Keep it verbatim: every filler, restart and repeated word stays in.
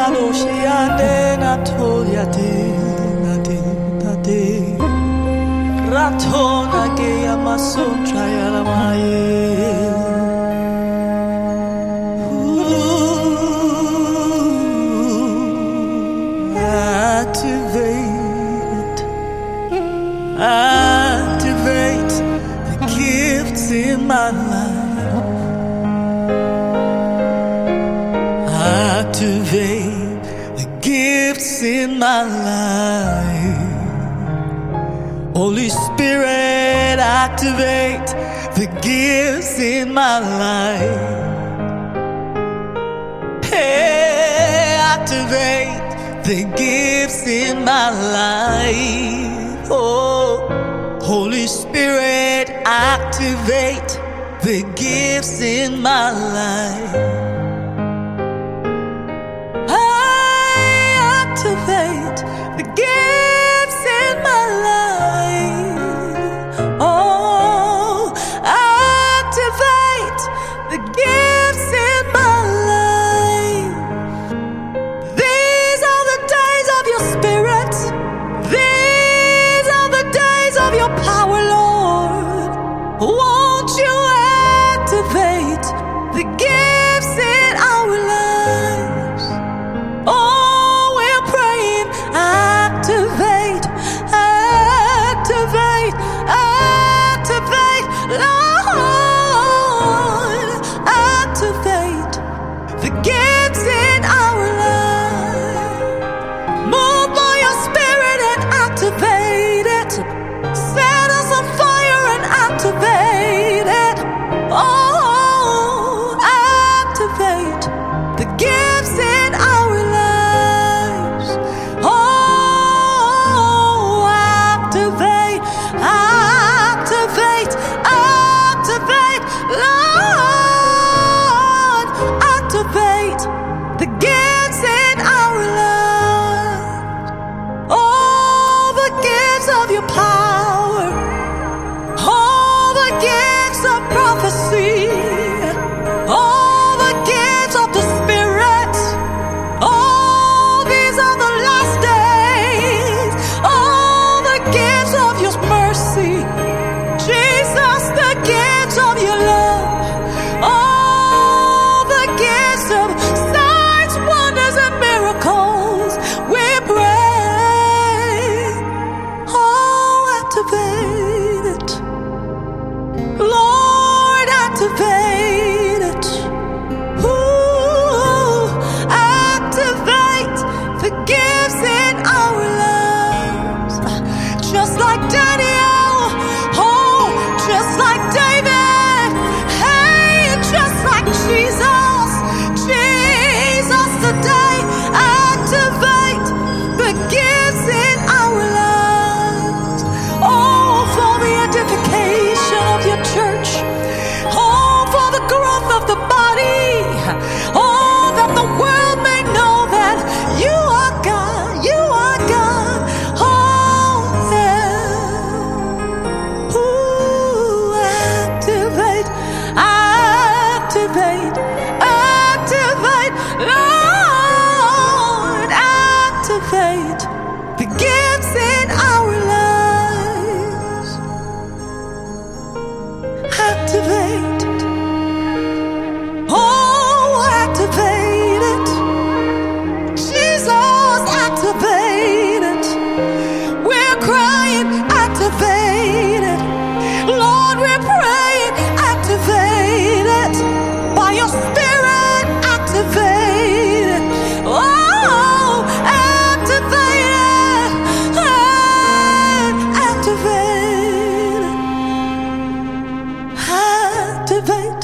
Shiande na toya de na de na de Ratona ke amasuntra ya maye Activate Activate the gifts in my life Activate the gifts in my life. Holy Spirit, activate the gifts in my life. Hey, activate the gifts in my life. Oh, Holy Spirit, activate the gifts in my life. Activate the gifts in my life. Oh, activate the gifts in my life. These are the days of your Spirit. These are the days of your power, Lord. Won't you activate the gifts in our lives? Oh, Activate, activate, activate, Lord, activate the gifts in our life. Move by your Spirit and activate it. Set us on fire and activate it. Oh, activate the gifts in our lives. Oh, Activate, activate, Lord, activate the gifts in our lives. All the gifts of your power, all the gifts of prophecy, all the gifts of the Spirit. All these are the last days. All the gifts of your mercy. Jesus, the gifts of your love, all the gifts of signs, wonders, and miracles, we pray. Oh, activate it. Lord, activate it. Ooh, activate the gifts in our lives. Just like Daniel. Just like David, hey, just like Jesus, Jesus today, activate the gifts in our lives. Oh, for the edification of your church. Oh, for the growth of the body. Oh, that the world may know that you are God, you are God. Oh, yeah. Ooh. Activate, activate, activate, Lord, activate the gifts in our lives. Activate it. Oh, activate it. Jesus, activate it. We're crying, activate it. Lord, we're praying, activate it. By your Spirit, activate it. Oh, activate it. Activate it. Activate.